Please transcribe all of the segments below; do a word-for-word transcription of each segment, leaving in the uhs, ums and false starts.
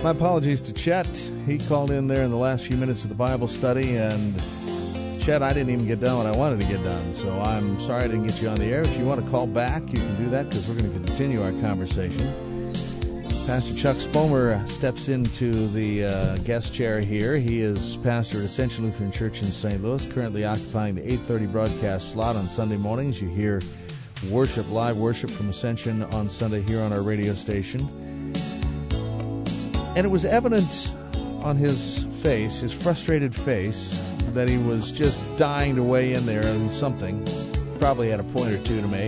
My apologies to Chet. He called in there in the last few minutes of the Bible study, and Chet, I didn't even get done what I wanted to get done, so I'm sorry I didn't get you on the air. If you want to call back, you can do that, because we're going to continue our conversation. Pastor Chuck Spomer steps into the uh, guest chair here. He is pastor at Ascension Lutheran Church in Saint Louis, currently occupying the eight thirty broadcast slot on Sunday mornings. You hear worship, live worship from Ascension on Sunday here on our radio station. And it was evident on his face, his frustrated face, that he was just dying to weigh in there on something. Probably had a point or two to make,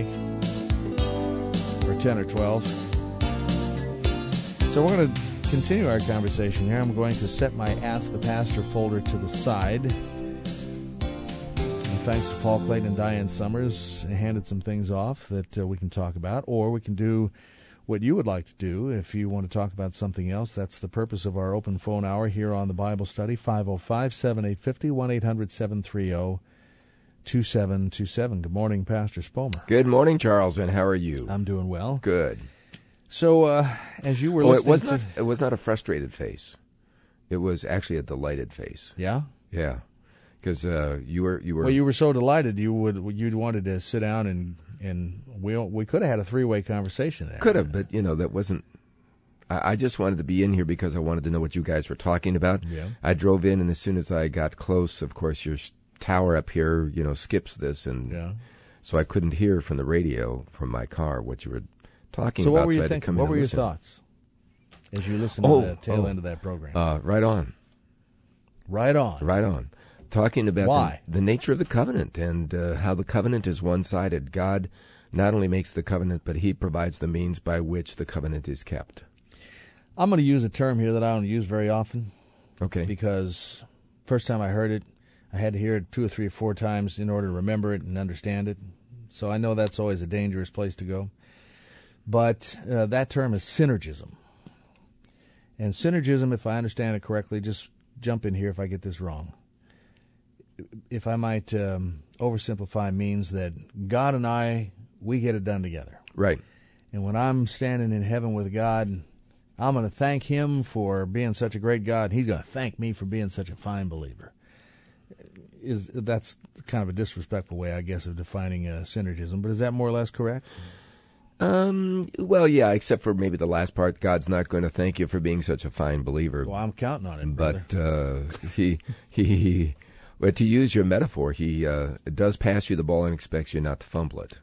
or ten or twelve. So we're going to continue our conversation here. I'm going to set my Ask the Pastor folder to the side. And thanks to Paul Clayton and Diane Summers, they handed some things off that uh, we can talk about, or we can do what you would like to do. If you want to talk about something else, that's the purpose of our open phone hour here on the Bible Study, five oh five, seven eight five oh, one eight hundred, seven three oh, two seven two seven. Good morning, Pastor Spomer. Good morning, Charles, and how are you? I'm doing well. Good. So, uh, as you were oh, listening it was to... Not, it was not a frustrated face. It was actually a delighted face. Yeah? Yeah. Because uh, you were... you were. Well, you were so delighted you would, you'd wanted to sit down and... And we we could have had a three-way conversation there. Could have, but, you know, that wasn't... I, I just wanted to be in here because I wanted to know what you guys were talking about. Yeah. I drove in, and as soon as I got close, of course, your tower up here, you know, skips this. And yeah. So I couldn't hear from the radio from my car what you were talking so about. What were you so I had to thinking? come in What were your listen. thoughts as you listened oh, to the tail oh, end of that program? Uh, right on. Right on. Right on. Talking about Why? The, the nature of the covenant and uh, how the covenant is one-sided. God not only makes the covenant, but he provides the means by which the covenant is kept. I'm going to use a term here that I don't use very often. Okay. Because first time I heard it, I had to hear it two or three or four times in order to remember it and understand it. So I know that's always a dangerous place to go. But uh, that term is synergism. And synergism, if I understand it correctly, just jump in here if I get this wrong. If I might um, oversimplify, means that God and I, we get it done together. Right. And when I'm standing in heaven with God, I'm going to thank him for being such a great God. He's going to thank me for being such a fine believer. Is that's kind of a disrespectful way, I guess, of defining uh, synergism, but is that more or less correct? Um. Well, yeah, except for maybe the last part. God's not going to thank you for being such a fine believer. Well, I'm counting on it, brother. But uh, he, he, he, well, to use your metaphor, he uh, does pass you the ball and expects you not to fumble it.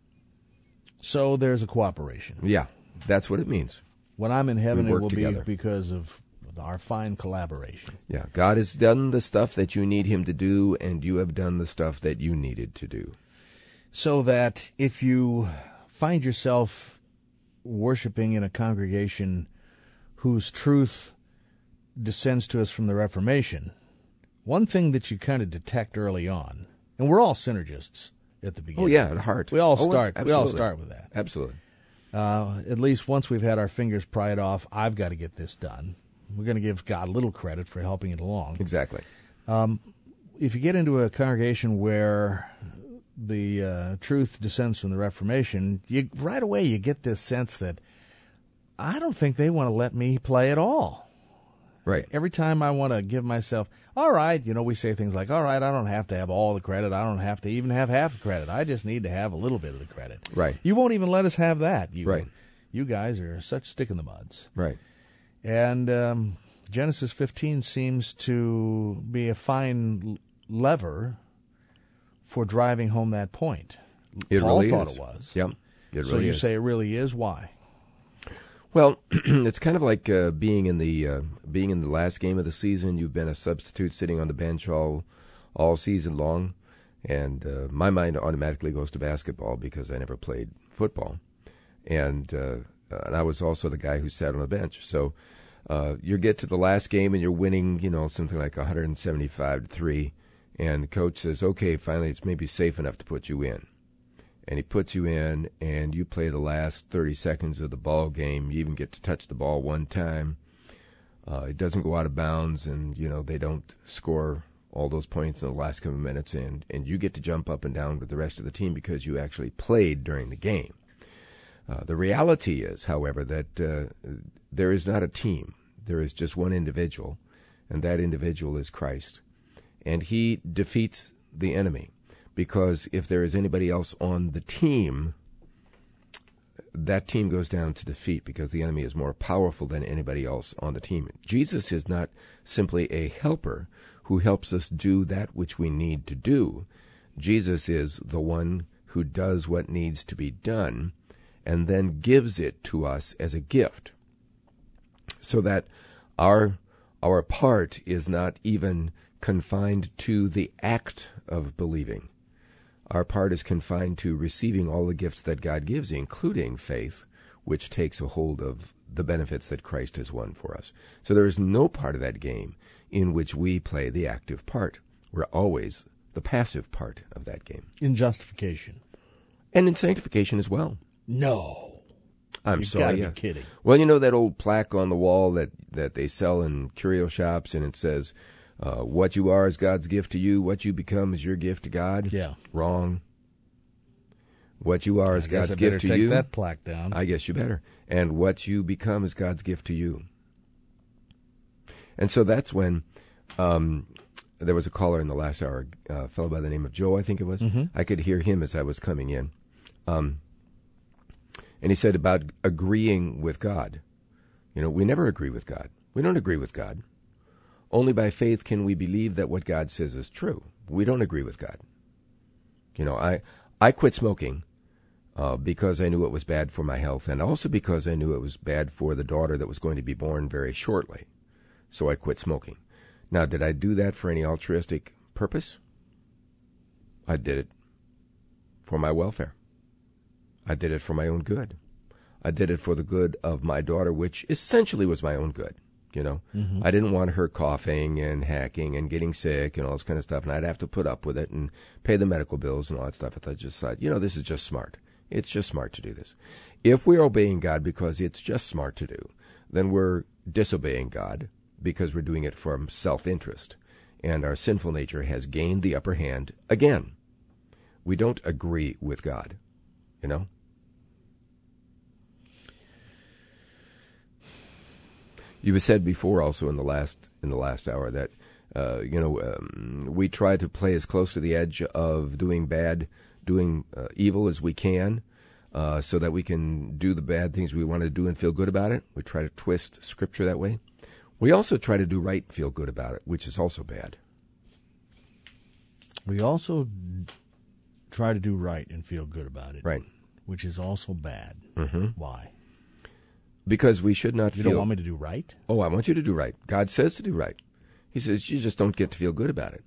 So there's a cooperation. Yeah, that's what it means. When I'm in heaven, We it work will together. be because of our fine collaboration. Yeah, God has done the stuff that you need him to do, and you have done the stuff that you needed to do. So that if you find yourself worshiping in a congregation whose truth descends to us from the Reformation, one thing that you kind of detect early on, and we're all synergists at the beginning. Oh yeah, at heart. We all oh, start. We all absolutely. start with that. Absolutely. Uh, at least once we've had our fingers pried off, I've got to get this done. We're going to give God a little credit for helping it along. Exactly. Um, if you get into a congregation where the uh, truth descends from the Reformation, you right away you get this sense that I don't think they want to let me play at all. Right. Every time I want to give myself, all right, you know, we say things like, all right, I don't have to have all the credit. I don't have to even have half the credit. I just need to have a little bit of the credit. Right. You won't even let us have that. You, right. You guys are such stick in the muds. Right. And um, Genesis fifteen seems to be a fine lever for driving home that point. It Paul really thought is. it was. Yep. It so really you is. say it really is? Why? Well, it's kind of like uh, being in the uh, being in the last game of the season. You've been a substitute sitting on the bench all all season long, and uh, my mind automatically goes to basketball because I never played football, and uh, and I was also the guy who sat on the bench. So uh, you get to the last game and you're winning, you know, something like one hundred seventy-five to three, and the coach says, "Okay, finally, it's maybe safe enough to put you in." And he puts you in, and you play the last thirty seconds of the ball game. You even get to touch the ball one time. Uh, it doesn't go out of bounds, and you know they don't score all those points in the last couple of minutes, and, and you get to jump up and down with the rest of the team because you actually played during the game. Uh, the reality is, however, that uh, there is not a team There is just one individual, and that individual is Christ. And he defeats the enemy, because if there is anybody else on the team, that team goes down to defeat because the enemy is more powerful than anybody else on the team. Jesus is not simply a helper who helps us do that which we need to do. Jesus is the one who does what needs to be done and then gives it to us as a gift, so that our our part is not even confined to the act of believing. Our part is confined to receiving all the gifts that God gives, including faith, which takes a hold of the benefits that Christ has won for us. So there is no part of that game in which we play the active part. We're always the passive part of that game. In justification. And in sanctification as well. No. I'm You've sorry. You've got to yeah. be kidding. Well, you know that old plaque on the wall that, that they sell in curio shops, and it says, uh, what you are is God's gift to you, what you become is your gift to God? Yeah. Wrong. What you are is I guess God's I better gift to take you. that plaque down. I guess you better. And what you become is God's gift to you. And so that's when um, there was a caller in the last hour, a fellow by the name of Joe, I think it was. Mm-hmm. I could hear him as I was coming in. Um, and he said about agreeing with God. You know, we never agree with God. We don't agree with God. Only by faith can we believe that what God says is true. We don't agree with God. You know, I, I quit smoking uh, because I knew it was bad for my health, and also because I knew it was bad for the daughter that was going to be born very shortly. So I quit smoking. Now, did I do that for any altruistic purpose? I did it for my welfare. I did it for my own good. I did it for the good of my daughter, which essentially was my own good. You know, mm-hmm. I didn't want her coughing and hacking and getting sick and all this kind of stuff, and I'd have to put up with it and pay the medical bills and all that stuff. I just thought, you know, this is just smart. It's just smart to do this. If we're obeying God because it's just smart to do, then we're disobeying God because we're doing it from self-interest, and our sinful nature has gained the upper hand again. We don't agree with God, you know. You said before, also in the last in the last hour, that uh, you know um, we try to play as close to the edge of doing bad, doing uh, evil as we can, uh, so that we can do the bad things we want to do and feel good about it. We try to twist Scripture that way. We also try to do right and feel good about it, which is also bad. We also try to do right and feel good about it, right, which is also bad. Mm-hmm. Why? Because we should not you feel... You don't want me to do right? Oh, I want you to do right. God says to do right. He says you just don't get to feel good about it.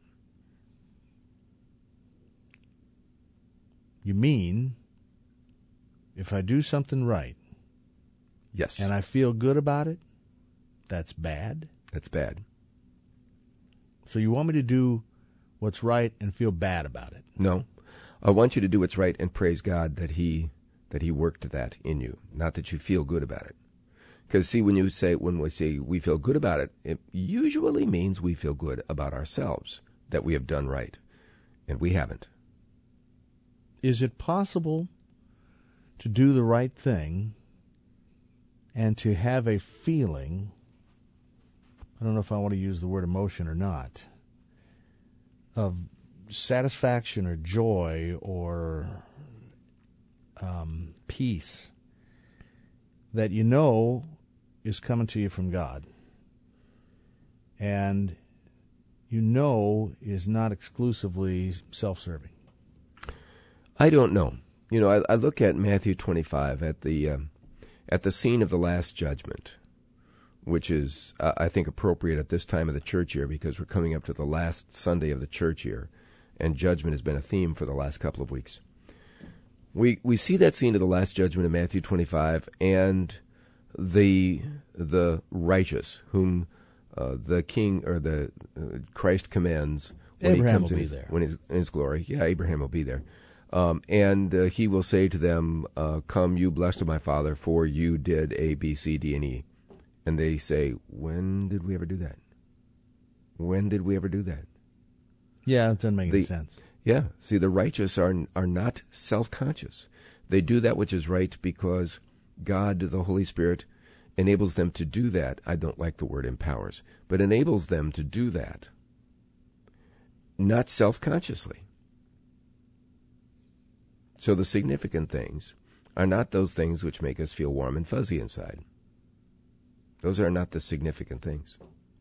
You mean if I do something right... Yes. And I feel good about it, that's bad? That's bad. So you want me to do what's right and feel bad about it? No. I want you to do what's right and praise God that He that He worked that in you, not that you feel good about it. Because, see, when you say, when we say we feel good about it, it usually means we feel good about ourselves, that we have done right, and we haven't. Is it possible to do the right thing and to have a feeling, I don't know if I want to use the word emotion or not, of satisfaction or joy or um, peace that you know is coming to you from God, and you know is not exclusively self-serving? I don't know. You know, I, I look at Matthew twenty-five at the um, at the scene of the Last Judgment, which is, uh, I think, appropriate at this time of the church year because we're coming up to the last Sunday of the church year, and judgment has been a theme for the last couple of weeks. We we see that scene of the Last Judgment in Matthew twenty-five, and the the righteous, whom uh, the King or the uh, Christ commands when Abraham he comes will in be his, there. when his, in his glory. Yeah, Abraham will be there. Um, and uh, he will say to them, uh, "Come, you blessed of my Father, for you did A, B, C, D, and E." And they say, "When did we ever do that? When did we ever do that?" Yeah, it doesn't make any The- sense. Yeah, see, the righteous are are not self-conscious. They do that which is right because God, the Holy Spirit, enables them to do that. I don't like the word empowers, but enables them to do that, not self-consciously. So the significant things are not those things which make us feel warm and fuzzy inside. Those are not the significant things.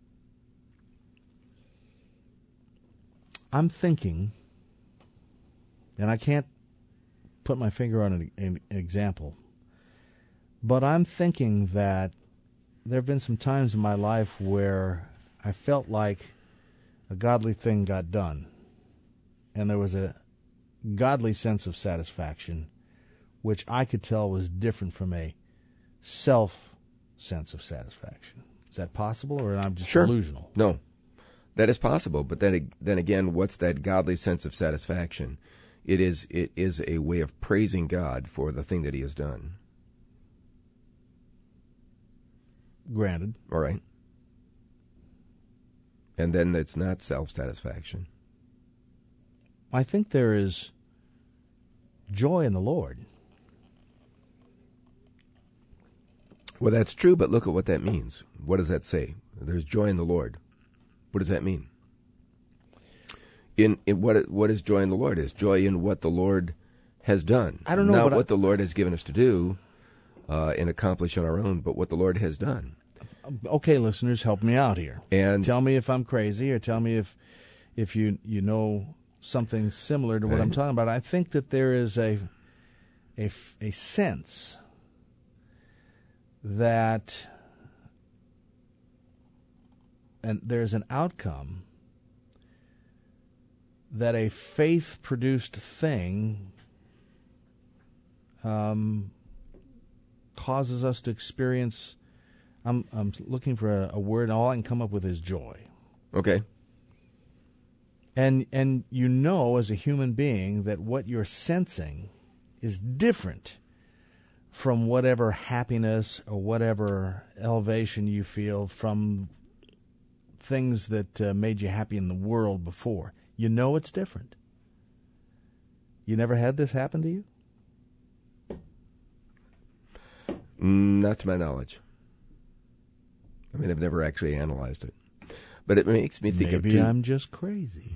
I'm thinking, and I can't put my finger on an, an example, but I'm thinking that there have been some times in my life where I felt like a godly thing got done, and there was a godly sense of satisfaction, which I could tell was different from a self sense of satisfaction. Is that possible, or am I just Sure. delusional? No, that is possible. But then, then again, what's that godly sense of satisfaction? It is it is a way of praising God for the thing that He has done. Granted. All right. And then it's not self-satisfaction. I think there is joy in the Lord. Well, that's true, but look at what that means. What does that say? There's joy in the Lord. What does that mean? In, in what what is joy in the Lord? Is joy in what the Lord has done. I don't know, Not but what I, the Lord has given us to do uh, and accomplish on our own, but what the Lord has done. Okay, listeners, help me out here. And tell me if I'm crazy, or tell me if if you you know something similar to what right. I'm talking about. I think that there is a a, a sense that and there's an outcome that a faith-produced thing um, causes us to experience. I'm I'm looking for a, a word, and all I can come up with is joy. Okay. And and you know, as a human being, that what you're sensing is different from whatever happiness or whatever elevation you feel from things that uh, made you happy in the world before. You know it's different. You never had this happen to you? Not to my knowledge. I mean, I've never actually analyzed it. But it makes me think Maybe of two... I'm just crazy.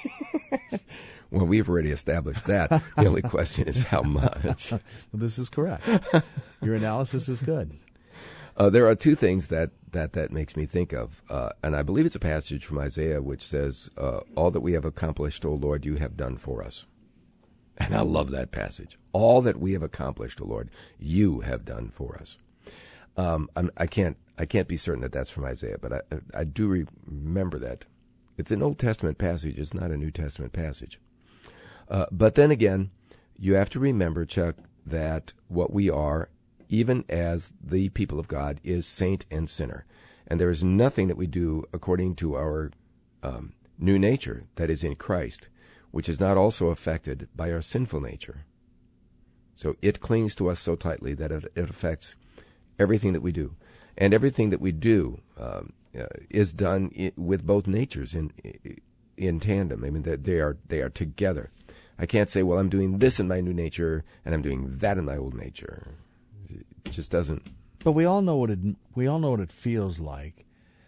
Well, we've already established that. The only question is how much. Well, this is correct. Your analysis is good. Uh, there are two things that, that, that makes me think of. Uh, and I believe it's a passage from Isaiah which says, uh, all that we have accomplished, O Lord, you have done for us. And I love that passage. All that we have accomplished, O Lord, you have done for us. Um, I'm, I can't I can't be certain that that's from Isaiah, but I, I do re- remember that. It's an Old Testament passage. It's not a New Testament passage. Uh, but then again, you have to remember, Chuck, that what we are, even as the people of God, is saint and sinner. And there is nothing that we do according to our um, new nature that is in Christ, which is not also affected by our sinful nature. So it clings to us so tightly that it, it affects everything that we do. And everything that we do um, uh, is done I- with both natures in in tandem. I mean, they, they are they are together. I can't say, well, I'm doing this in my new nature and I'm doing that in my old nature. It just doesn't. But we all know what it we all know what it feels like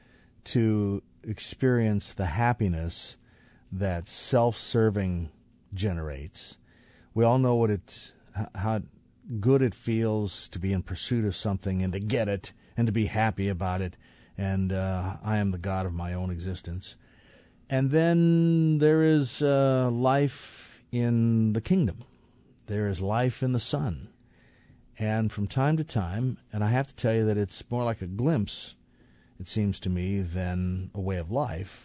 to experience the happiness that self-serving generates. We all know what it how good it feels to be in pursuit of something and to get it and to be happy about it, and uh, I am the God of my own existence. And then there is uh, life in the kingdom. There is life in the Son. And from time to time, and I have to tell you that it's more like a glimpse, it seems to me, than a way of life,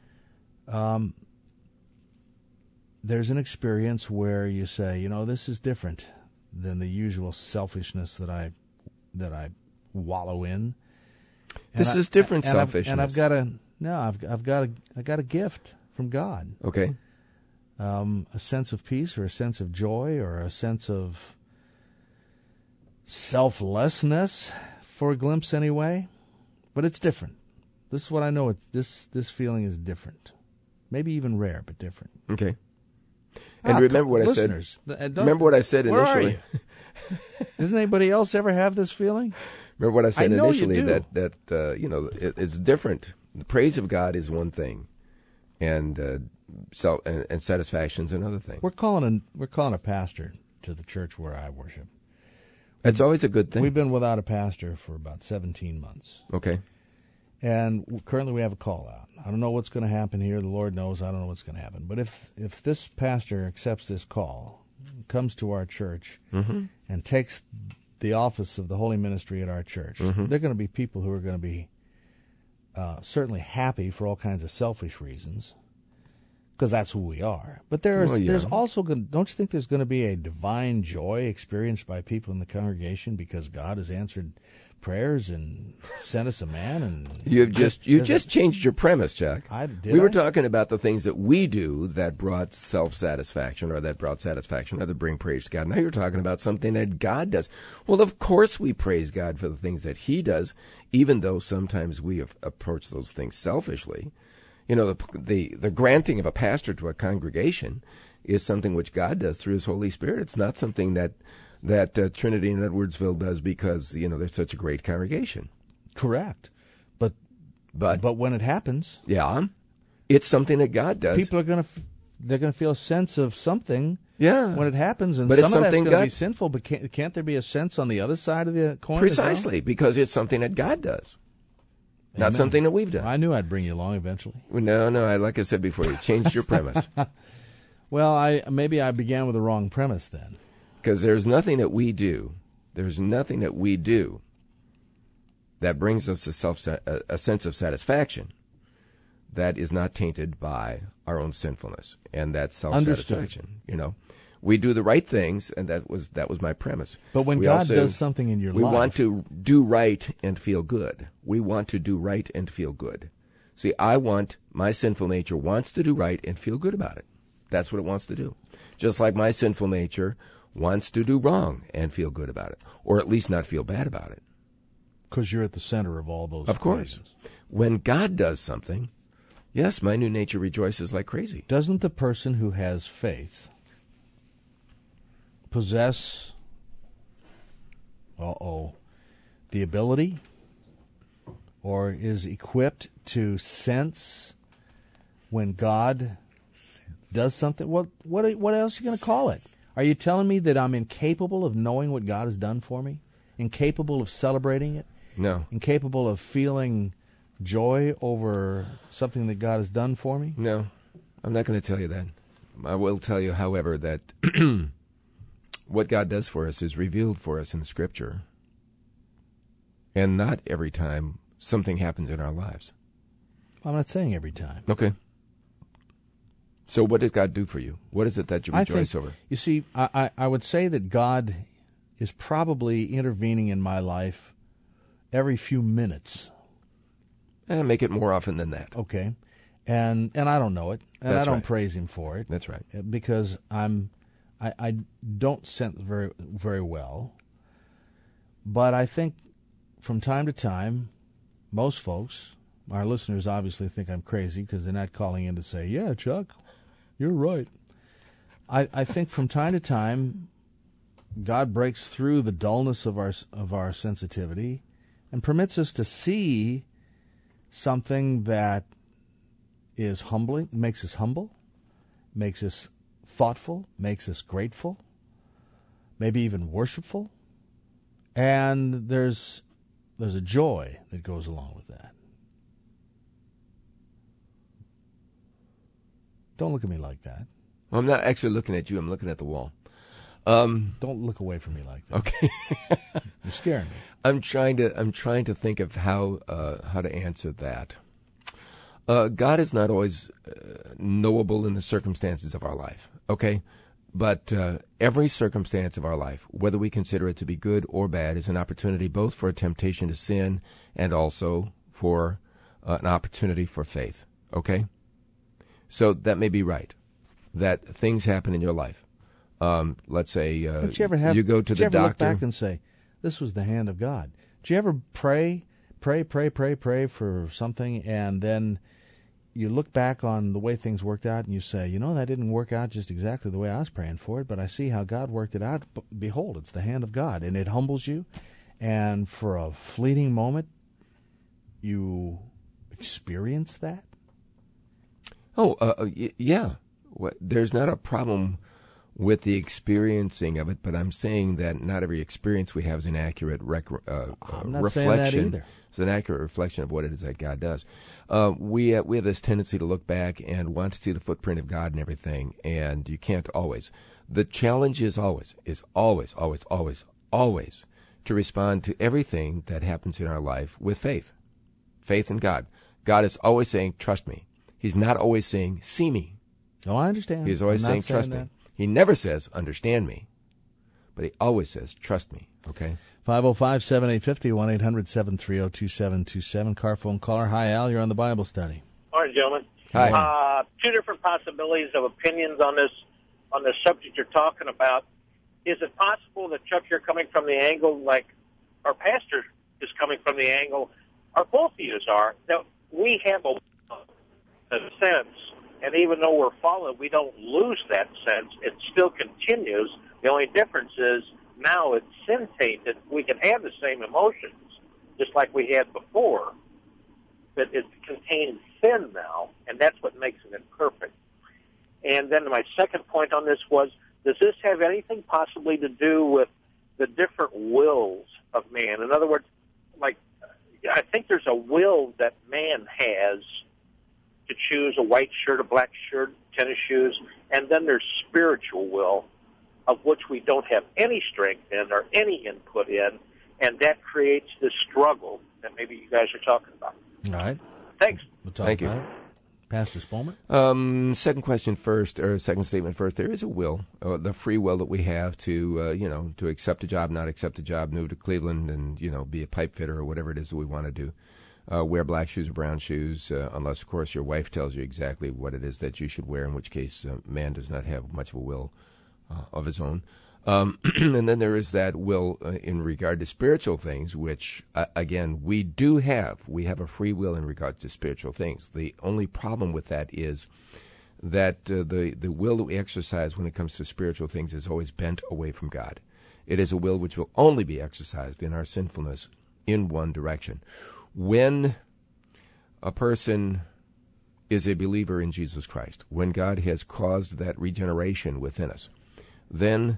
um, there's an experience where you say, you know, this is different than the usual selfishness that I that I wallow in. This and is I, different and selfishness. I've, and I've got a no, I've I've got a I got a gift from God. Okay. Um, a sense of peace, or a sense of joy, or a sense of selflessness, for a glimpse anyway. But it's different. This is what I know. It's this this feeling is different. Maybe even rare, but different. Okay. And Ah, remember what listeners, I said. uh, don't- Remember what I said where are initially. you? Doesn't anybody else ever have this feeling? Remember what I said I know you initially, do. that, that uh, you know, it, it's different. The praise of God is one thing, and uh, self and, and satisfaction is another thing. We're calling a we're calling a pastor to the church where I worship. It's always a good thing. We've been without a pastor for about seventeen months. Okay. And w- currently we have a call out. I don't know what's going to happen here. The Lord knows. I don't know what's going to happen. But if, if this pastor accepts this call, comes to our church, Mm-hmm. and takes the office of the holy ministry at our church, Mm-hmm. there are going to be people who are going to be uh, certainly happy for all kinds of selfish reasons, because that's who we are. But there is, Well, yeah. there's also going. Don't you think there's going to be a divine joy experienced by people in the congregation because God has answered prayers and sent us a man? And You've just you Does just it- changed your premise, Jack. I did. we were I? talking about the things that we do that brought self-satisfaction or that brought satisfaction or that bring praise to God. Now you're talking about something that God does. Well, of course we praise God for the things that He does, even though sometimes we have approach those things selfishly. You know, the, the the granting of a pastor to a congregation is something which God does through His Holy Spirit. It's not something that that uh, Trinity in Edwardsville does because, you know, they're such a great congregation. Correct. But But, but when it happens, yeah, it's something that God does. people are going to f- they're going to feel a sense of something yeah. when it happens, and But it's some of that's something going to God- be sinful. But can't, can't there be a sense on the other side of the coin? as well? Precisely, because it's something that God does, not Amen. something that we've done. I knew I'd bring you along eventually. Well, no, no, I, like I said before, you changed your premise. Well, I maybe I began with the wrong premise then. Because there's nothing that we do, there's nothing that we do that brings us a, self, a, a sense of satisfaction that is not tainted by our own sinfulness and that self-satisfaction. You know, we do the right things, and that was that was my premise. But when We God also- does something in your we life, want to do right and feel good. We want to do right and feel good. See, I want, my sinful nature wants to do right and feel good about it. That's what it wants to do. Just like my sinful nature wants to do wrong and feel good about it, or at least not feel bad about it. because you're at the center of all those. Of course. equations. When God does something, yes, my new nature rejoices like crazy. Doesn't the person who has faith possess, uh-oh, the ability or is equipped to sense when God does something? What what what else are you going to call it? Are you telling me that I'm incapable of knowing what God has done for me? Incapable of celebrating it? No, Incapable of feeling joy over something that God has done for me? no, I'm not going to tell you that. I will tell you, however, that what God does for us is revealed for us in the Scripture. And not every time something happens in our lives. I'm not saying every time. Okay. So what does God do for you? What is it that you I rejoice think, over? You see, I, I, I would say that God is probably intervening in my life every few minutes. Eh, make it more often than that. Okay, and and I don't know it, and That's I don't right. praise Him for it That's right. because I'm I, I don't sense very very well. But I think from time to time, most folks, our listeners obviously think I'm crazy because they're not calling in to say, "Yeah, Chuck, you're right." I, I think from time to time, God breaks through the dullness of our of our sensitivity and permits us to see something that is humbling, makes us humble, makes us thoughtful, makes us grateful, maybe even worshipful, and there's there's a joy that goes along with that. Don't look at me like that. Well, I'm not actually looking at you. I'm looking at the wall. Um, Don't look away from me like that. okay. You're scaring me. I'm trying to. I'm trying to think of how uh, how to answer that. Uh, God is not always uh, knowable in the circumstances of our life. Okay, but uh, every circumstance of our life, whether we consider it to be good or bad, is an opportunity both for a temptation to sin and also for uh, an opportunity for faith. Okay, so that may be right. That things happen in your life. Um, let's say uh, Don't you ever have? you go to did the you ever doctor. look back and say, "This was the hand of God"? Did you ever pray, pray, pray, pray, pray for something, and then you look back on the way things worked out, and you say, "You know, that didn't work out just exactly the way I was praying for it, but I see how God worked it out. But behold, it's the hand of God," and it humbles you, and for a fleeting moment, you experience that? Oh, uh, y- yeah. What, there's not a problem with the experiencing of it, but I'm saying that not every experience we have is an accurate rec- uh, I'm not reflection. saying that either. It's an accurate reflection of what it is that God does. Uh, we uh, we have this tendency to look back and want to see the footprint of God and everything, and you can't always. The challenge is always, is always, always, always, always to respond to everything that happens in our life with faith. Faith in God. God is always saying, trust me. He's not always saying, see me. Oh, I understand. He's always I'm saying, not saying trust that. me. He never says, understand me. But he always says, trust me. Okay? five oh five, seven eight five oh, one eight hundred, seven three oh, two seven two seven. Car phone caller. Hi, Al. You're on the Bible study. Morning, gentlemen. Hi. Uh, two different possibilities of opinions on this on the subject you're talking about. Is it possible that, Chuck, you're coming from the angle like our pastor is coming from the angle, or both of you are, that we have a, a sense, and even though we're fallen, we don't lose that sense. It still continues. The only difference is now it's sin-tainted. We can have the same emotions, just like we had before, but it contains sin now, and that's what makes it imperfect. And then my second point on this was, does this have anything possibly to do with the different wills of man? In other words, like, I think there's a will that man has to choose a white shirt, a black shirt, tennis shoes, and then there's spiritual will, of which we don't have any strength in or any input in, and that creates this struggle that maybe you guys are talking about. All right. Thanks. We'll talk Thank about you. it. Pastor Spolman? Um, second question first, or second statement first. There is a will, uh, the free will that we have to, uh, you know, to accept a job, not accept a job, move to Cleveland, and you know, be a pipe fitter or whatever it is that we want to do. Uh, wear black shoes or brown shoes, uh, unless of course your wife tells you exactly what it is that you should wear. In which case, uh, man does not have much of a will uh, of his own. Um, and then there is that will uh, in regard to spiritual things, which, uh, again, we do have. We have a free will in regard to spiritual things. The only problem with that is that uh, the, the will that we exercise when it comes to spiritual things is always bent away from God. It is a will which will only be exercised in our sinfulness in one direction. When a person is a believer in Jesus Christ, when God has caused that regeneration within us, then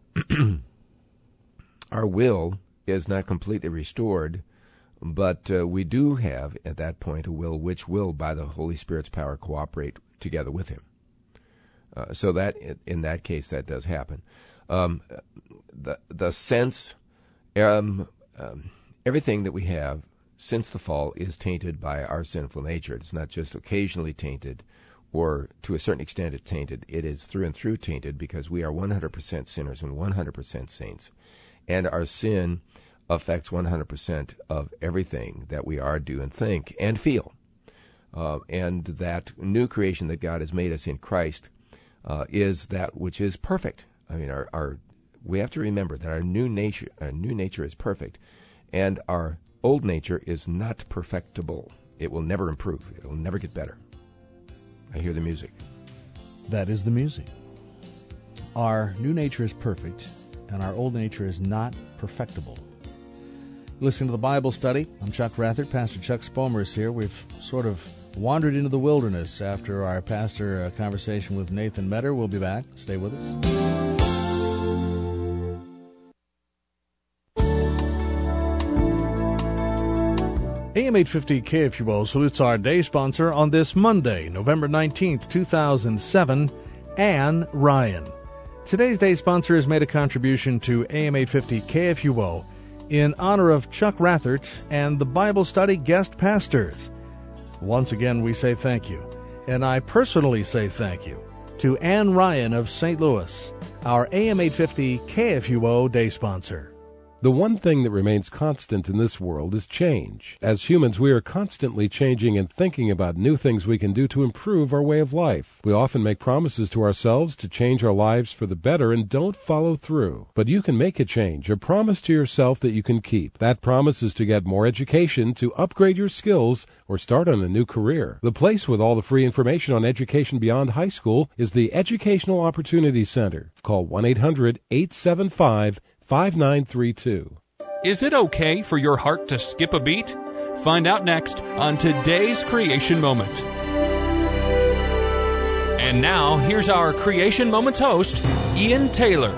our will is not completely restored, but uh, we do have at that point a will which will, by the Holy Spirit's power, cooperate together with Him. Uh, so that in that case, that does happen. Um, the the sense, um, um, everything that we have since the fall is tainted by our sinful nature. It's not just occasionally tainted, or to a certain extent it's tainted. It is through and through tainted because we are one hundred percent sinners and one hundred percent saints. And our sin affects one hundred percent of everything that we are, do, and think, and feel. Uh, and that new creation that God has made us in Christ uh, is that which is perfect. I mean, our, our we have to remember that our new nature, our new nature is perfect, and our old nature is not perfectible. It will never improve. It will never get better. I hear the music. That is the music. Our new nature is perfect, and our old nature is not perfectible. Listen to the Bible study. I'm Chuck Rathert. Pastor Chuck Spomer is here. We've sort of wandered into the wilderness after our pastor uh, conversation with Nathan Metter. We'll be back. Stay with us. A M eight fifty K F U O salutes our day sponsor on this Monday, November nineteenth, two thousand seven, Ann Ryan. Today's day sponsor has made a contribution to A M eight fifty K F U O in honor of Chuck Rathert and the Bible study guest pastors. Once again, we say thank you, and I personally say thank you to Ann Ryan of Saint Louis, our A M eight fifty K F U O day sponsor. The one thing that remains constant in this world is change. As humans, we are constantly changing and thinking about new things we can do to improve our way of life. We often make promises to ourselves to change our lives for the better and don't follow through. But you can make a change, a promise to yourself that you can keep. That promise is to get more education, to upgrade your skills, or start on a new career. The place with all the free information on education beyond high school is the Educational Opportunity Center. Call one eight hundred, eight seven five, five nine three two. Is it okay for your heart to skip a beat? Find out next on today's Creation Moment. And now, here's our Creation Moments host, Ian Taylor.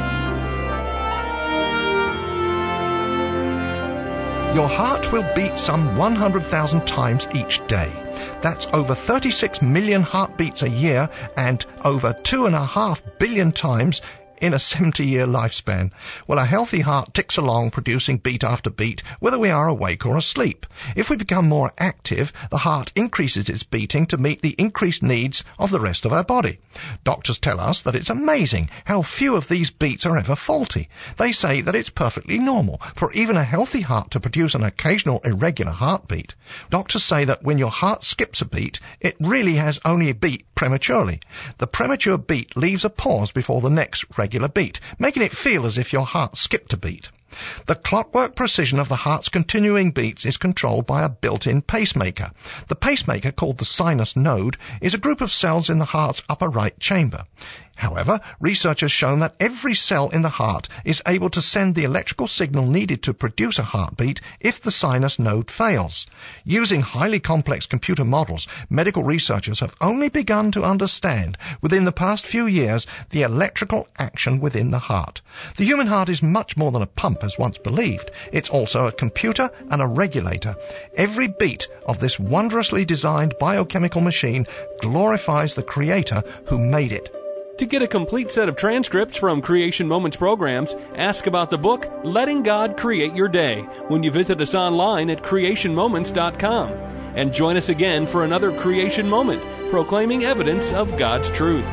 Your heart will beat some one hundred thousand times each day. That's over thirty-six million heartbeats a year and over two and a half billion times in a seventy-year lifespan. Well, a healthy heart ticks along, producing beat after beat, whether we are awake or asleep. If we become more active, the heart increases its beating to meet the increased needs of the rest of our body. Doctors tell us that it's amazing how few of these beats are ever faulty. They say that it's perfectly normal for even a healthy heart to produce an occasional irregular heartbeat. Doctors say that when your heart skips a beat, it really has only beat prematurely. The premature beat leaves a pause before the next regular beat, making it feel as if your heart skipped a beat. The clockwork precision of the heart's continuing beats is controlled by a built-in pacemaker. The pacemaker, called the sinus node, is a group of cells in the heart's upper right chamber. However, research has shown that every cell in the heart is able to send the electrical signal needed to produce a heartbeat if the sinus node fails. Using highly complex computer models, medical researchers have only begun to understand, within the past few years, the electrical action within the heart. The human heart is much more than a pump as once believed. It's also a computer and a regulator. Every beat of this wondrously designed biochemical machine glorifies the Creator who made it. To get a complete set of transcripts from Creation Moments programs, ask about the book Letting God Create Your Day when you visit us online at creation moments dot com. And join us again for another Creation Moment, proclaiming evidence of God's truth.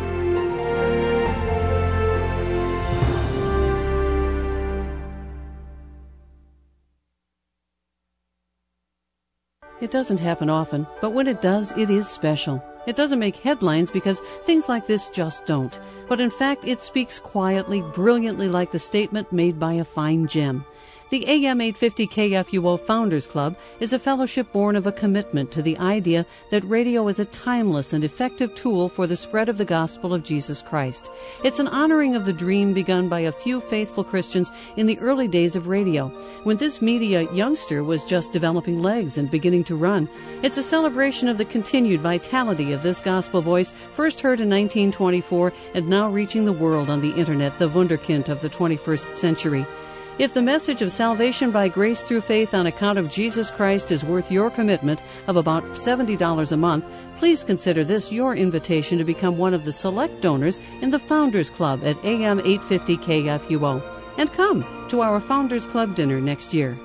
It doesn't happen often, but when it does, it is special. It doesn't make headlines because things like this just don't. But in fact, it speaks quietly, brilliantly like the statement made by a fine gem. The A M eight fifty K F U O Founders Club is a fellowship born of a commitment to the idea that radio is a timeless and effective tool for the spread of the gospel of Jesus Christ. It's an honoring of the dream begun by a few faithful Christians in the early days of radio, when this media youngster was just developing legs and beginning to run. It's a celebration of the continued vitality of this gospel voice, first heard in nineteen twenty-four and now reaching the world on the internet, the wunderkind of the twenty-first century. If the message of salvation by grace through faith on account of Jesus Christ is worth your commitment of about seventy dollars a month, please consider this your invitation to become one of the select donors in the Founders Club at A M eight fifty K F U O. And come to our Founders Club dinner next year.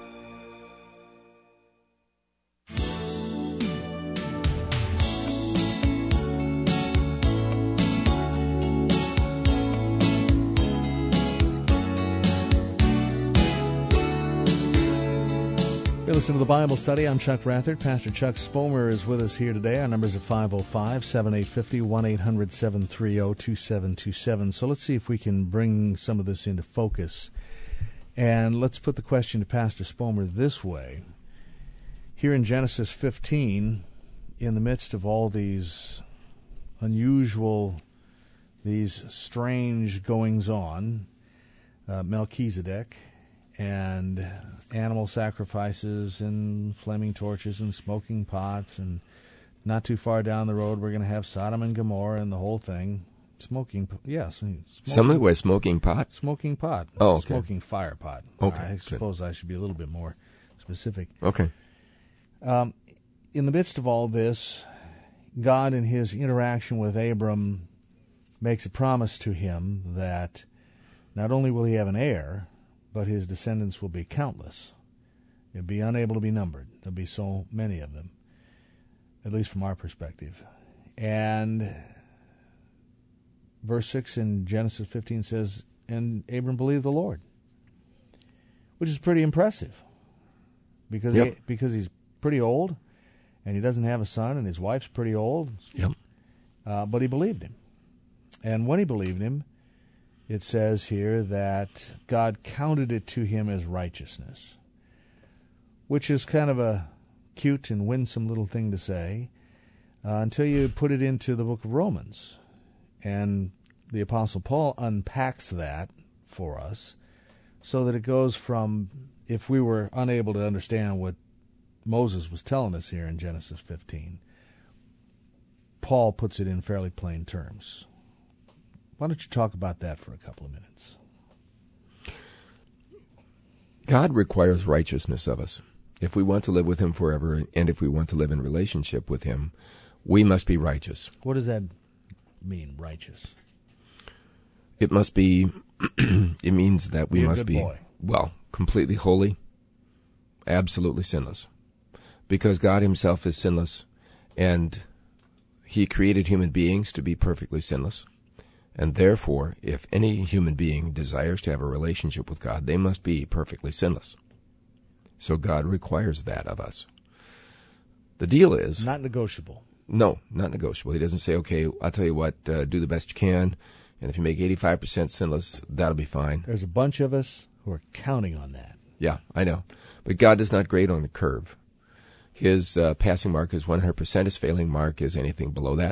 You listen to the Bible Study. I'm Chuck Rathert. Pastor Chuck Spomer is with us here today. Our numbers are five oh five, seven eight five oh, one eight hundred, seven three oh, two seven two seven. So let's see if we can bring some of this into focus. And let's put the question to Pastor Spomer this way. Here in Genesis fifteen, in the midst of all these unusual, these strange goings-on, uh, Melchizedek and animal sacrifices and flaming torches and smoking pots, and not too far down the road we're going to have Sodom and Gomorrah and the whole thing. Smoking, yes. Smoking, Something with smoking pot? Smoking pot. Oh, okay. Smoking fire pot. Okay. I suppose I should be a little bit more specific. Okay. Um, in the midst of all this, God, in his interaction with Abram, makes a promise to him that not only will he have an heir, but his descendants will be countless. They'll be unable to be numbered. There'll be so many of them, at least from our perspective. And verse six in Genesis fifteen says, and Abram believed the Lord, which is pretty impressive because yep. he, because he's pretty old and he doesn't have a son and his wife's pretty old. Yep. Uh, but he believed him. And when he believed him, it says here that God counted it to him as righteousness, which is kind of a cute and winsome little thing to say uh, until you put it into the book of Romans. And the Apostle Paul unpacks that for us so that it goes from, if we were unable to understand what Moses was telling us here in Genesis fifteen, Paul puts it in fairly plain terms. Why don't you talk about that for a couple of minutes? God requires righteousness of us. If we want to live with him forever, and if we want to live in relationship with him, we must be righteous. What does that mean, righteous? It must be, it means that we Be a must good be, boy. well, completely holy, absolutely sinless. Because God himself is sinless, and he created human beings to be perfectly sinless. And therefore, if any human being desires to have a relationship with God, they must be perfectly sinless. So God requires that of us. The deal is... Not negotiable. No, not negotiable. He doesn't say, okay, I'll tell you what, uh, do the best you can, and if you make eighty-five percent sinless, that'll be fine. There's a bunch of us who are counting on that. Yeah, I know. But God does not grade on a curve. His uh, passing mark is one hundred percent. His failing mark is anything below that.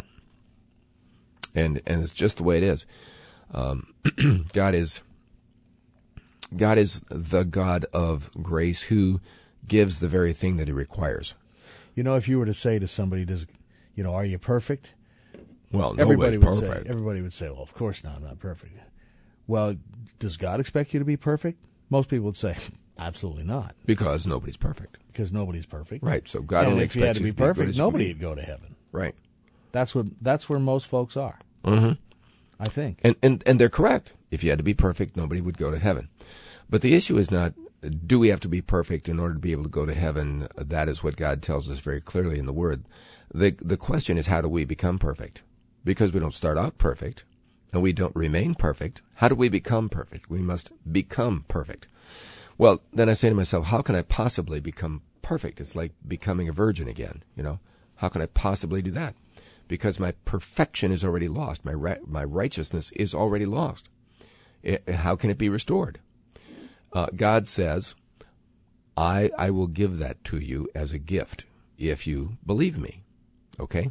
And and it's just the way it is. Um, God is God is the God of grace who gives the very thing that he requires. You know, if you were to say to somebody, "Does you know, are you perfect?" Well, everybody nobody's would perfect. say, everybody would say, "Well, of course not. I'm not perfect." Well, does God expect you to be perfect? Most people would say, absolutely not, Because nobody's perfect. because nobody's perfect. Right. So God and only if you had expects to be as good perfect, as you nobody can would go to heaven. Right. That's what. That's where most folks are. Mm-hmm. I think. And, and and they're correct. If you had to be perfect, nobody would go to heaven. But the issue is not, do we have to be perfect in order to be able to go to heaven? That is what God tells us very clearly in the Word. The the question is, how do we become perfect? Because we don't start out perfect, and we don't remain perfect. How do we become perfect? We must become perfect. Well, then I say to myself, how can I possibly become perfect? It's like becoming a virgin again, you know. How can I possibly do that? Because my perfection is already lost. My ri- my righteousness is already lost. It, how can it be restored? Uh, God says, I I will give that to you as a gift if you believe me. Okay?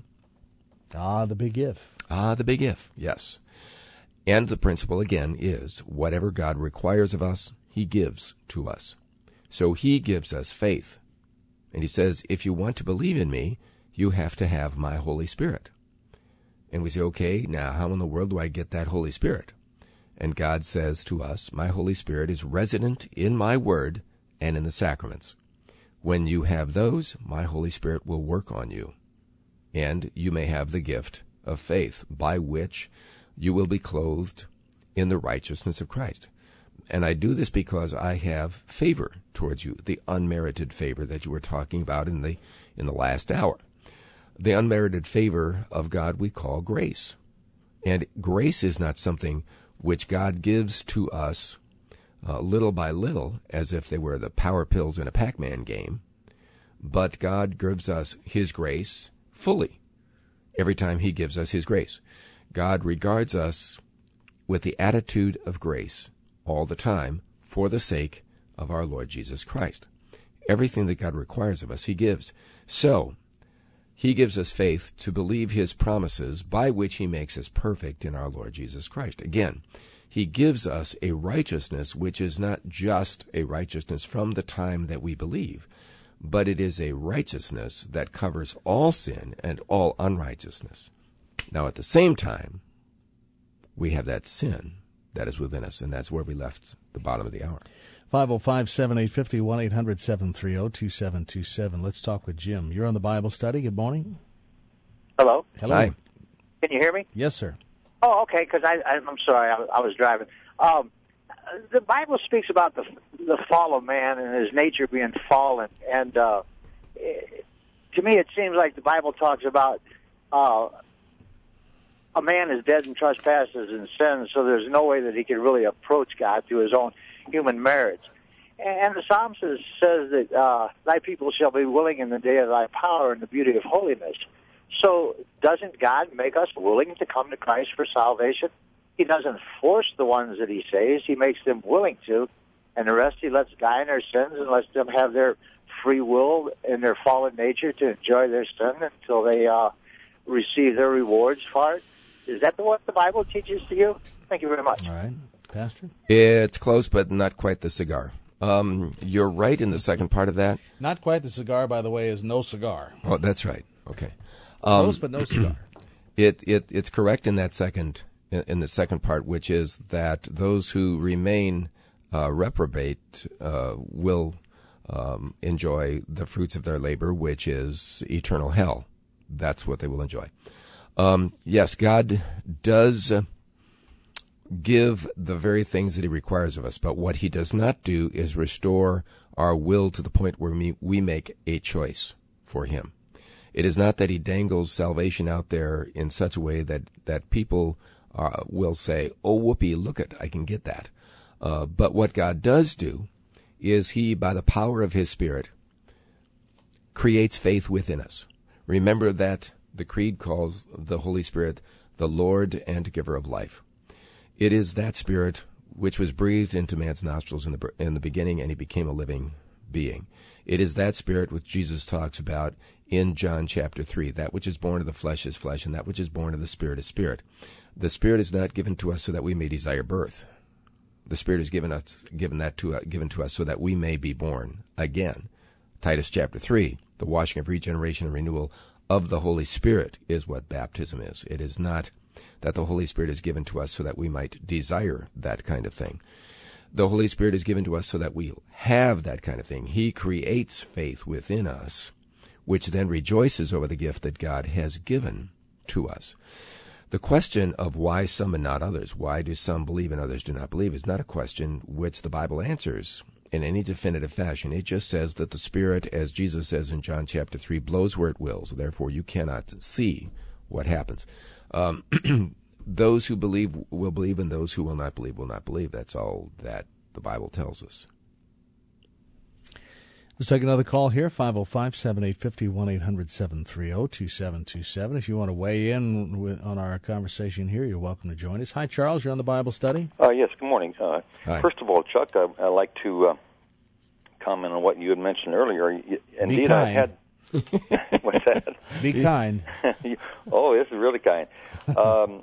Ah, the big if. Ah, the big if, yes. And the principle, again, is whatever God requires of us, he gives to us. So he gives us faith. And he says, if you want to believe in me, you have to have my Holy Spirit. And we say, okay, now how in the world do I get that Holy Spirit? And God says to us, my Holy Spirit is resident in my word and in the sacraments. When you have those, my Holy Spirit will work on you. And you may have the gift of faith, by which you will be clothed in the righteousness of Christ. And I do this because I have favor towards you, the unmerited favor that you were talking about in the in the last hour. The unmerited favor of God we call grace. And grace is not something which God gives to us uh, little by little, as if they were the power pills in a Pac-Man game, but God gives us his grace fully every time he gives us his grace. God regards us with the attitude of grace all the time for the sake of our Lord Jesus Christ. Everything that God requires of us, he gives. So, he gives us faith to believe his promises by which he makes us perfect in our Lord Jesus Christ. Again, he gives us a righteousness which is not just a righteousness from the time that we believe, but it is a righteousness that covers all sin and all unrighteousness. Now, at the same time, we have that sin that is within us, and that's where we left the bottom of the hour. five oh five, seven eight five oh, one eight hundred, seven three oh, two seven two seven. Let's talk with Jim. You're on the Bible study. Good morning. Hello. Hello. Hi. Can you hear me? Yes, sir. Oh, okay, because I, I, I'm sorry, I, I was driving. Um, the Bible speaks about the the fall of man and his nature being fallen, and uh, it, to me it seems like the Bible talks about uh, a man is dead in trespasses and sins, so there's no way that he can really approach God through his own human merits. And the Psalm says, says that uh, thy people shall be willing in the day of thy power and the beauty of holiness. So doesn't God make us willing to come to Christ for salvation? He doesn't force the ones that he saves. He makes them willing to, and the rest he lets die in their sins and lets them have their free will and their fallen nature to enjoy their sin until they uh, receive their rewards for it. Is that what the Bible teaches to you? Thank you very much. All right. Pastor? It's close, but not quite the cigar. Um, you're right in the second part of that. Not quite the cigar, by the way, is no cigar. Oh, that's right. Okay. Um, Close, but no cigar. It, it it's correct in that second in the second part, which is that those who remain uh, reprobate uh, will um, enjoy the fruits of their labor, which is eternal hell. That's what they will enjoy. Um, yes, God does uh, give the very things that he requires of us, but what he does not do is restore our will to the point where we, we make a choice for him. It is not that he dangles salvation out there in such a way that, that people uh, will say, oh, whoopee, look at, I can get that. Uh, but what God does do is he, by the power of his Spirit, creates faith within us. Remember that the Creed calls the Holy Spirit the Lord and giver of life. It is that Spirit which was breathed into man's nostrils in the in the beginning, and he became a living being. It is that Spirit which Jesus talks about in John chapter three. That which is born of the flesh is flesh, and that which is born of the Spirit is spirit. The Spirit is not given to us so that we may desire birth. The Spirit is given us given that to uh, given to us so that we may be born again. Titus chapter three, the washing of regeneration and renewal of the Holy Spirit is what baptism is. It is not that the Holy Spirit is given to us so that we might desire that kind of thing. The Holy Spirit is given to us so that we have that kind of thing. He creates faith within us, which then rejoices over the gift that God has given to us. The question of why some and not others, why do some believe and others do not believe, is not a question which the Bible answers in any definitive fashion. It just says that the Spirit, as Jesus says in John chapter three, blows where it wills. Therefore, you cannot see what happens. Um, those who believe will believe, and those who will not believe will not believe. That's all that the Bible tells us. Let's take another call here, five oh five, seven eight five oh, one eight hundred, seven three oh, two seven two seven. If you want to weigh in with, on our conversation here, you're welcome to join us. Hi, Charles. You're on the Bible study. Uh, yes, good morning. Uh, Hi. First of all, Chuck, I, I'd like to uh, comment on what you had mentioned earlier. Indeed, Be kind. I had... What's that? Be kind. Oh, this is really kind. Um,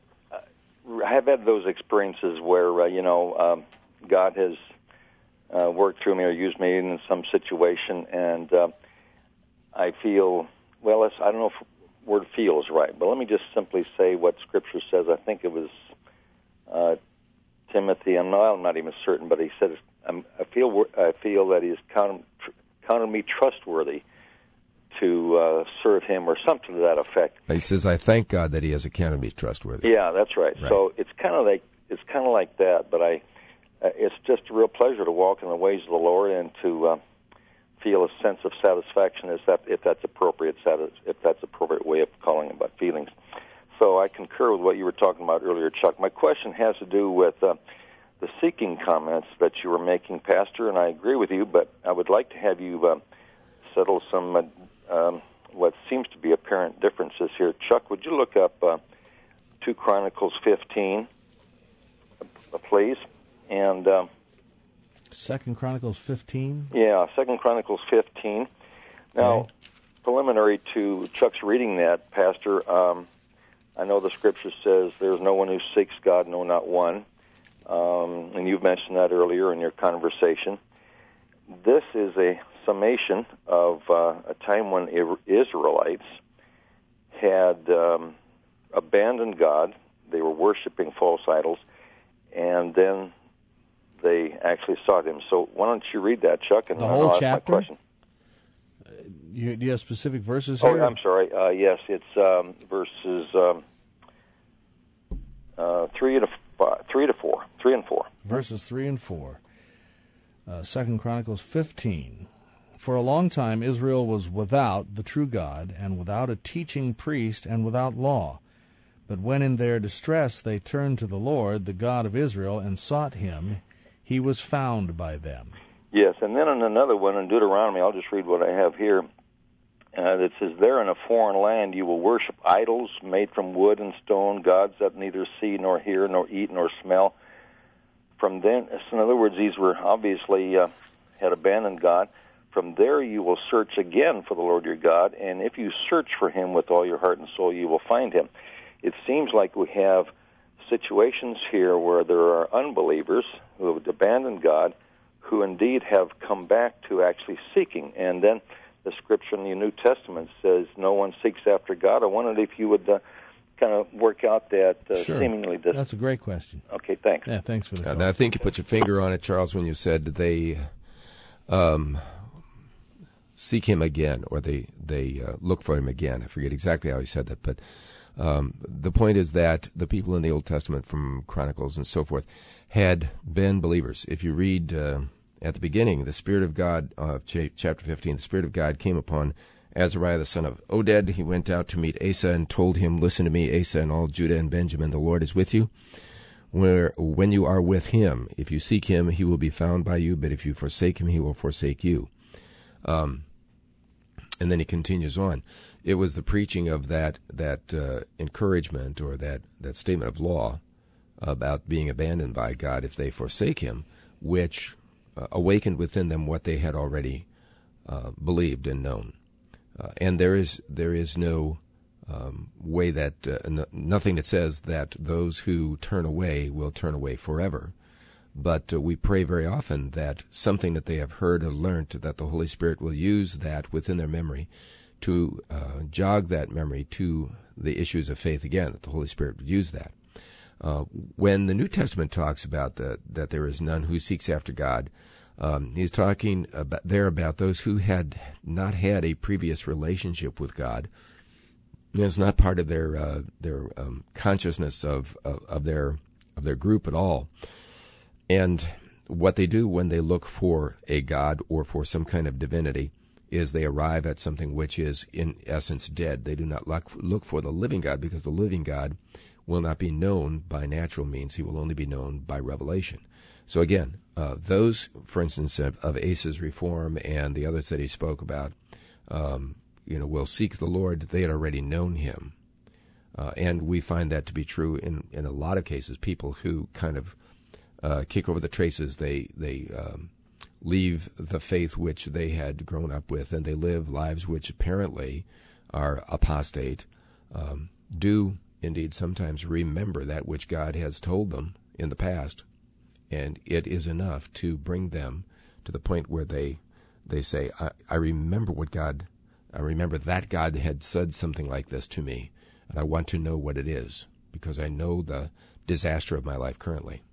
I have had those experiences where, uh, you know, um, God has uh, worked through me or used me in some situation, and uh, I feel, well, it's, I don't know if the word feel is right, but let me just simply say what Scripture says. I think it was uh, Timothy. I'm not, I'm not even certain, but he said, I'm, I feel I feel that he's counted, counted me trustworthy to uh, serve him, or something to that effect. He says, I thank God that he has accounted me trustworthy. Yeah, that's right. Right. So it's kind of like it's kind of like that, but I, uh, it's just a real pleasure to walk in the ways of the Lord and to uh, feel a sense of satisfaction, if that if that's appropriate, if that's appropriate way of calling about feelings. So I concur with what you were talking about earlier, Chuck. My question has to do with uh, the seeking comments that you were making, Pastor, and I agree with you, but I would like to have you uh, settle some. Uh, Um, what seems to be apparent differences here. Chuck, would you look up uh, two Chronicles fifteen, uh, please? And uh, Second Chronicles fifteen? Yeah, Second Chronicles fifteen. Now, okay. Preliminary to Chuck's reading that, Pastor, um, I know the Scripture says there's no one who seeks God, no, not one. Um, and you've mentioned that earlier in your conversation. This is a summation of uh, a time when Israelites had um, abandoned God. They were worshiping false idols, and then they actually sought Him. So why don't you read that, Chuck, and the I'll whole ask chapter? my question. Uh, you, do you have specific verses Oh, here? I'm sorry. Uh, yes, it's um, verses um, uh, three to five, three to four, three and four. Verses three and four. Uh, Second Chronicles fifteen. For a long time Israel was without the true God, and without a teaching priest, and without law. But when in their distress they turned to the Lord, the God of Israel, and sought Him, He was found by them. Yes, and then in another one, in Deuteronomy, I'll just read what I have here. Uh, that says, there in a foreign land you will worship idols made from wood and stone, gods that neither see nor hear nor eat nor smell. From then, so in other words, these were obviously uh, had abandoned God. From there you will search again for the Lord your God, and if you search for Him with all your heart and soul, you will find Him. It seems like we have situations here where there are unbelievers who have abandoned God, who indeed have come back to actually seeking. And then the scripture in the New Testament says no one seeks after God. I wondered if you would uh, kind of work out that uh, sure. seemingly dis- That's a great question. Okay, thanks. Yeah, thanks for the call. And I think you put your finger on it, Charles, when you said they um, seek him again, or they, they uh, look for him again. I forget exactly how he said that, but um, the point is that the people in the Old Testament from Chronicles and so forth had been believers. If you read uh, at the beginning, the Spirit of God, uh, ch- chapter fifteen, the Spirit of God came upon Azariah the son of Oded. He went out to meet Asa and told him, "Listen to me, Asa and all Judah and Benjamin, the Lord is with you. Where, when you are with him, if you seek him, he will be found by you, but if you forsake him, he will forsake you." Um, and then he continues on. It was the preaching of that that uh, encouragement, or that, that statement of law about being abandoned by God if they forsake him, which uh, awakened within them what they had already uh, believed and known. Uh, and there is there is no um, way that uh, n- nothing that says that those who turn away will turn away forever. But uh, we pray very often that something that they have heard or learned, that the Holy Spirit will use that within their memory to uh, jog that memory to the issues of faith again, that the Holy Spirit would use that. Uh, when the New Testament talks about the, that there is none who seeks after God, um, he's talking about, there about those who had not had a previous relationship with God. It's not part of their uh, their um, consciousness of, of of their of their group at all. And what they do when they look for a God or for some kind of divinity is they arrive at something which is in essence dead. They do not look look for the living God, because the living God will not be known by natural means. He will only be known by revelation. So again, uh, those, for instance, of, of Asa's reform and the others that he spoke about, um, you know, will seek the Lord. They had already known him. Uh, and we find that to be true in, in a lot of cases. People who kind of uh, kick over the traces, they, they um, leave the faith which they had grown up with, and they live lives which apparently are apostate, um, do indeed sometimes remember that which God has told them in the past, and it is enough to bring them to the point where they they say, I, I remember what God, I remember that God had said something like this to me, and I want to know what it is, because I know the disaster of my life currently.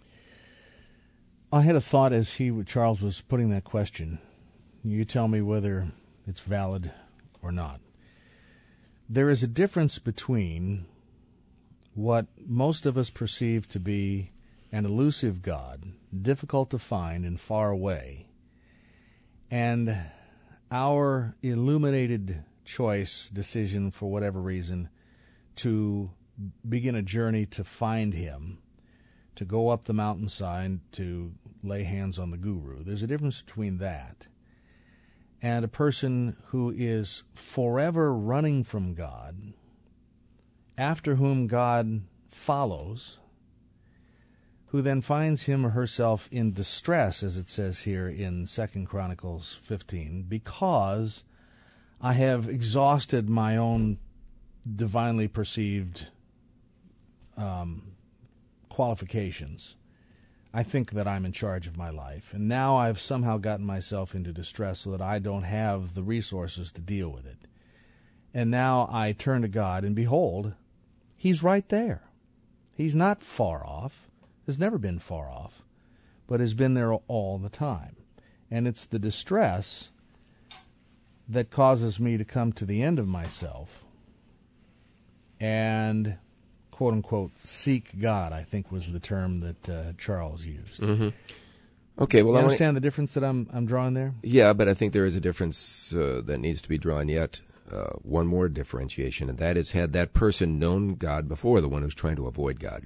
I had a thought as he, Charles, was putting that question. You tell me whether it's valid or not. There is a difference between what most of us perceive to be an elusive God, difficult to find and far away, and our illuminated choice, decision, for whatever reason, to begin a journey to find him, to go up the mountainside, to lay hands on the guru. There's a difference between that and a person who is forever running from God, after whom God follows, who then finds him or herself in distress, as it says here in Second Chronicles fifteen, because I have exhausted my own divinely perceived um, qualifications. I think that I'm in charge of my life, and now I've somehow gotten myself into distress so that I don't have the resources to deal with it. And now I turn to God, and behold, he's right there. He's not far off, has never been far off, but has been there all the time. And it's the distress that causes me to come to the end of myself and, quote-unquote, seek God, I think was the term that uh, Charles used. Mm-hmm. Okay, well, you I understand wanna... the difference that I'm I'm drawing there? Yeah, but I think there is a difference uh, that needs to be drawn yet. Uh, one more differentiation, and that is, had that person known God before, the one who's trying to avoid God?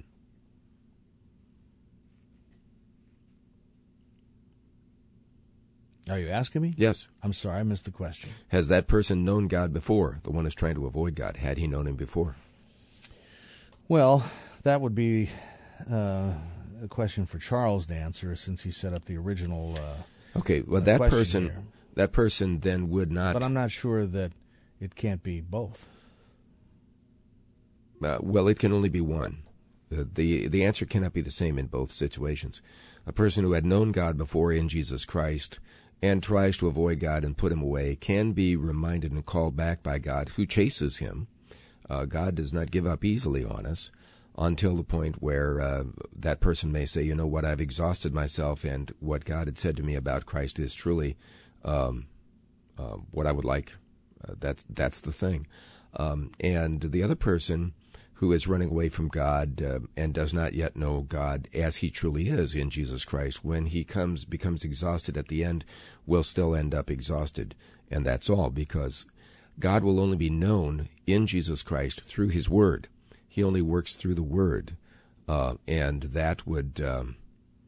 Are you asking me? Yes. I'm sorry, I missed the question. Has that person known God before, the one who's trying to avoid God? Had he known him before? Well, that would be uh, a question for Charles to answer, since he set up the original uh, Okay, well, uh, that question person, here. that person then would not... But I'm not sure that it can't be both. Uh, well, it can only be one. Uh, the the answer cannot be the same in both situations. A person who had known God before in Jesus Christ and tries to avoid God and put him away can be reminded and called back by God, who chases him. Uh, God does not give up easily on us until the point where uh, that person may say, you know what, I've exhausted myself, and what God had said to me about Christ is truly um, uh, what I would like. Uh, that's, that's the thing. Um, and the other person who is running away from God uh, and does not yet know God as he truly is in Jesus Christ, when he comes becomes exhausted at the end, will still end up exhausted. And that's all, because God will only be known in Jesus Christ through his Word. He only works through the Word. Uh, and that would um,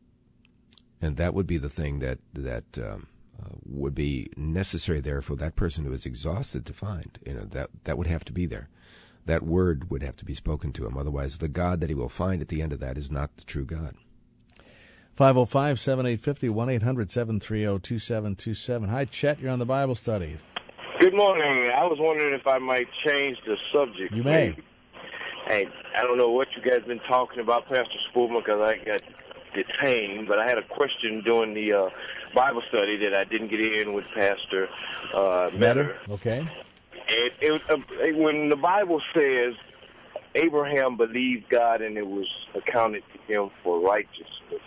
and that would be the thing that, that um, uh, would be necessary there for that person who is exhausted to find. You know, that, that would have to be there. That word would have to be spoken to him. Otherwise, the God that he will find at the end of that is not the true God. five oh five, seven eight five oh, one eight hundred, seven three oh, two seven two seven. Hi, Chet. You're on the Bible study. Good morning. I was wondering if I might change the subject. You may. Maybe. Hey, I don't know what you guys been talking about, Pastor Spoolman, because I got detained, but I had a question during the uh, Bible study that I didn't get in with Pastor uh, Metter. Okay. It, it, uh, when the Bible says Abraham believed God and it was accounted to him for righteousness,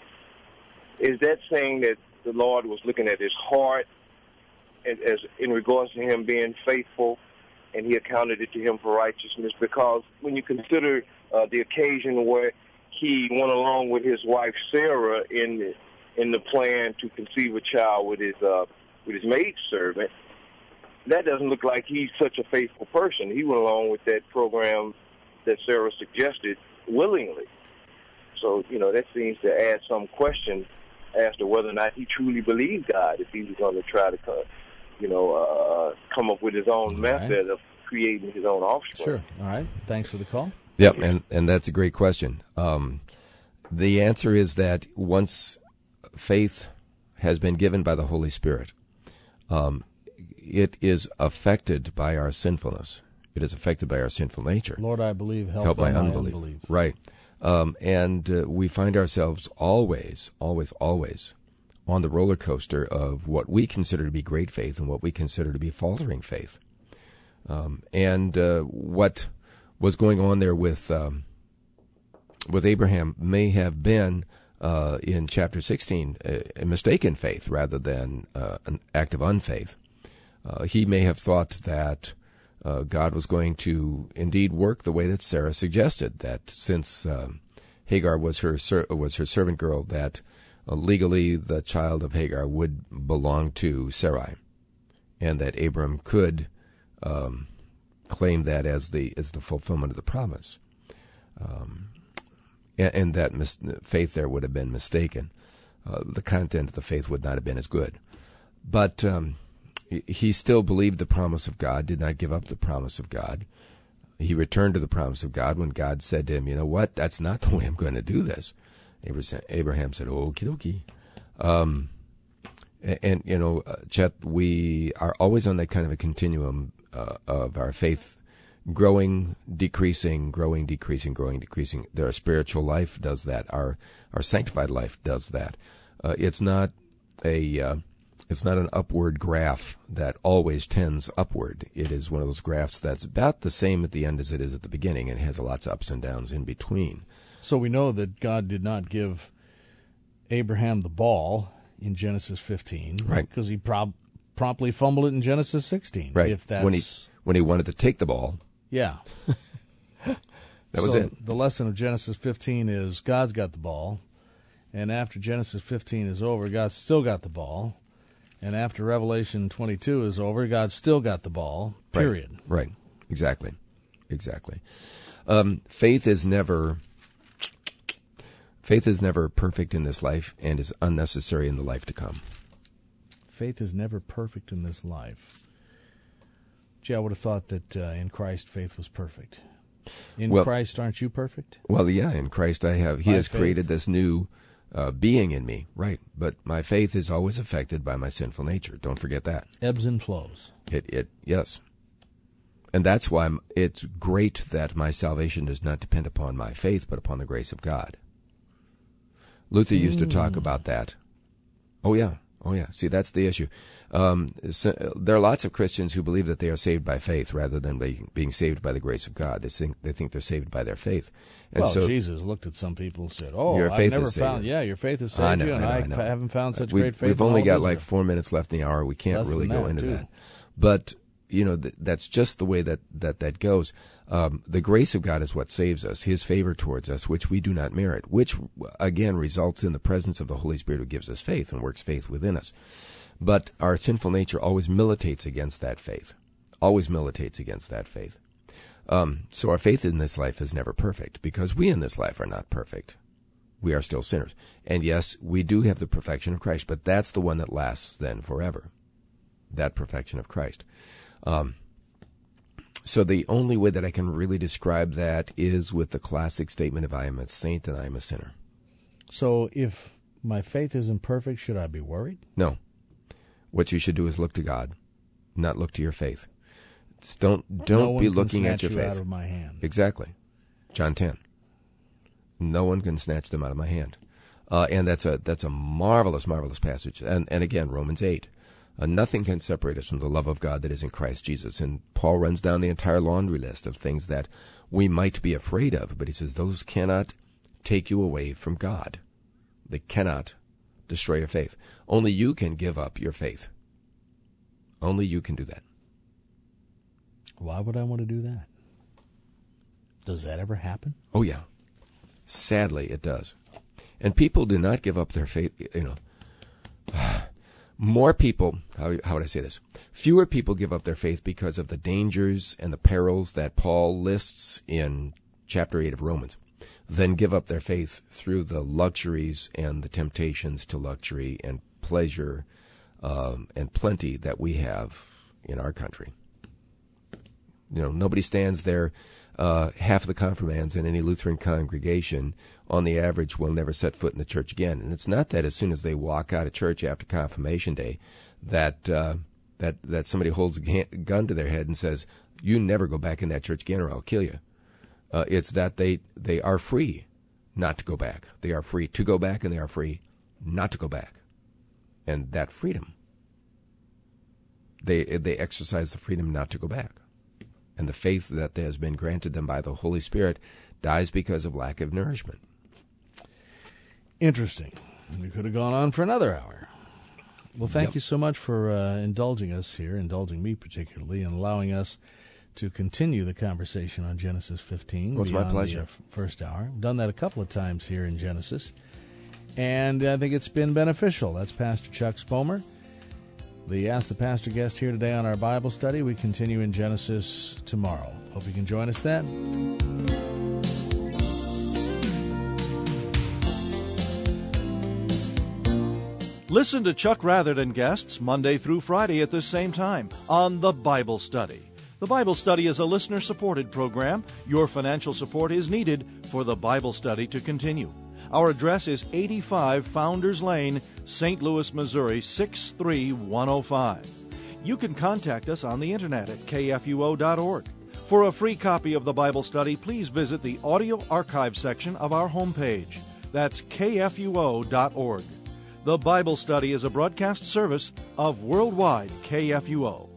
is that saying that the Lord was looking at his heart as, as in regards to him being faithful, and he accounted it to him for righteousness? Because when you consider uh, the occasion where he went along with his wife Sarah in the, in the plan to conceive a child with his uh, with his maidservant, that doesn't look like he's such a faithful person. He went along with that program that Sarah suggested willingly. So, you know, that seems to add some question as to whether or not he truly believed God, if he was going to try to, you know, uh, come up with his own All method right. of creating his own offspring. Sure. All right. Thanks for the call. Yep, and, and that's a great question. Um, the answer is that once faith has been given by the Holy Spirit, um, it is affected by our sinfulness. It is affected by our sinful nature. Lord, I believe, help, Help my my unbelief. unbelief. Right. Um, and uh, we find ourselves always, always, always on the roller coaster of what we consider to be great faith and what we consider to be faltering faith. Um, and uh, what was going on there with um, with Abraham may have been, uh, in chapter sixteen, a, a mistaken faith rather than uh, an act of unfaith. Uh, he may have thought that uh, God was going to indeed work the way that Sarah suggested, that since um, Hagar was her ser- was her servant girl, that uh, legally the child of Hagar would belong to Sarai, and that Abram could um, claim that as the as the fulfillment of the promise, um, and, and that mis- faith there would have been mistaken. Uh, the content of the faith would not have been as good, but um, he still believed the promise of God, did not give up the promise of God. He returned to the promise of God when God said to him, you know what, that's not the way I'm going to do this. Abraham said, okie dokie. Um, and, and, you know, Chet, we are always on that kind of a continuum uh, of our faith growing, decreasing, growing, decreasing, growing, decreasing. Our spiritual life does that. Our, our sanctified life does that. Uh, it's not a... Uh, It's not an upward graph that always tends upward. It is one of those graphs that's about the same at the end as it is at the beginning, and has lots of ups and downs in between. So we know that God did not give Abraham the ball in Genesis fifteen, right? Because he prob- promptly fumbled it in Genesis sixteen, right? If that's when he when he wanted to take the ball, yeah, that was so it. The lesson of Genesis fifteen is God's got the ball, and after Genesis fifteen is over, God's still got the ball. And after Revelation twenty-two is over, God's still got the ball, period. Right, right. Exactly. Exactly. Um, faith is never faith is never perfect in this life and is unnecessary in the life to come. Faith is never perfect in this life. Gee, I would have thought that uh, in Christ faith was perfect. In well, Christ, aren't you perfect? Well, yeah, in Christ I have. He By has faith. created this new Uh, being in me, right? But my faith is always affected by my sinful nature. Don't forget that. Ebbs and flows. It, it, yes. And that's why I'm, it's great that my salvation does not depend upon my faith, but upon the grace of God. Luther used to talk about that. Oh, yeah. Oh, yeah. See, that's the issue. Um, so, there are lots of Christians who believe that they are saved by faith rather than being, being saved by the grace of God. They think they think they're saved by their faith. And well, so, Jesus looked at some people and said, "Oh, your I've faith never is found. saved. Yeah, your faith has saved I know, you, and I, know, I, I, know. I haven't found such we, great faith." We've only in all got of like Israel. four minutes left in the hour. We can't Less really than go that, into too. that. But you know, th- that's just the way that that, that goes. Um, the grace of God is what saves us, His favor towards us, which we do not merit, which, again, results in the presence of the Holy Spirit who gives us faith and works faith within us. But our sinful nature always militates against that faith, always militates against that faith. Um, so our faith in this life is never perfect, because we in this life are not perfect. We are still sinners. And yes, we do have the perfection of Christ, but that's the one that lasts then forever, that perfection of Christ. Um, so the only way that I can really describe that is with the classic statement of I am a saint and I am a sinner. So if my faith isn't perfect, should I be worried? No. What you should do is look to God, not look to your faith. Just don't don't no be one looking can at your snatch you faith. out of my hand. Exactly. John ten. No one can snatch them out of my hand. Uh, and that's a that's a marvelous, marvelous passage. And and again, Romans eight. Uh, nothing can separate us from the love of God that is in Christ Jesus. And Paul runs down the entire laundry list of things that we might be afraid of, but he says those cannot take you away from God. They cannot destroy your faith. Only you can give up your faith. Only you can do that. Why would I want to do that? Does that ever happen? Oh, yeah. Sadly, it does. And people do not give up their faith, you know. More people, how, how would I say this? Fewer people give up their faith because of the dangers and the perils that Paul lists in chapter eight of Romans than give up their faith through the luxuries and the temptations to luxury and pleasure um, and plenty that we have in our country. You know, nobody stands there. Uh, half of the confirmands in any Lutheran congregation, on the average, will never set foot in the church again. And it's not that as soon as they walk out of church after confirmation day, that uh, that that somebody holds a gun to their head and says, "You never go back in that church again, or I'll kill you." Uh, it's that they they are free not to go back. They are free to go back, and they are free not to go back. And that freedom, they they exercise the freedom not to go back. And the faith that has been granted them by the Holy Spirit dies because of lack of nourishment. Interesting. We could have gone on for another hour. Well, thank Yep. you so much for uh, indulging us here, indulging me particularly, and allowing us to continue the conversation on Genesis fifteen. Well, it's my beyond the, pleasure. uh, first hour. We've done that a couple of times here in Genesis, and I think it's been beneficial. That's Pastor Chuck Spomer, the Ask the Pastor guest here today on our Bible study. We continue in Genesis tomorrow. Hope you can join us then. Listen to Chuck Rather and guests Monday through Friday at this same time on The Bible Study. The Bible Study is a listener-supported program. Your financial support is needed for The Bible Study to continue. Our address is eighty-five Founders Lane, Saint Louis, Missouri, six three one oh five. You can contact us on the internet at k f u o dot org. For a free copy of the Bible Study, please visit the audio archive section of our homepage. That's k f u o dot org. The Bible Study is a broadcast service of Worldwide K F U O.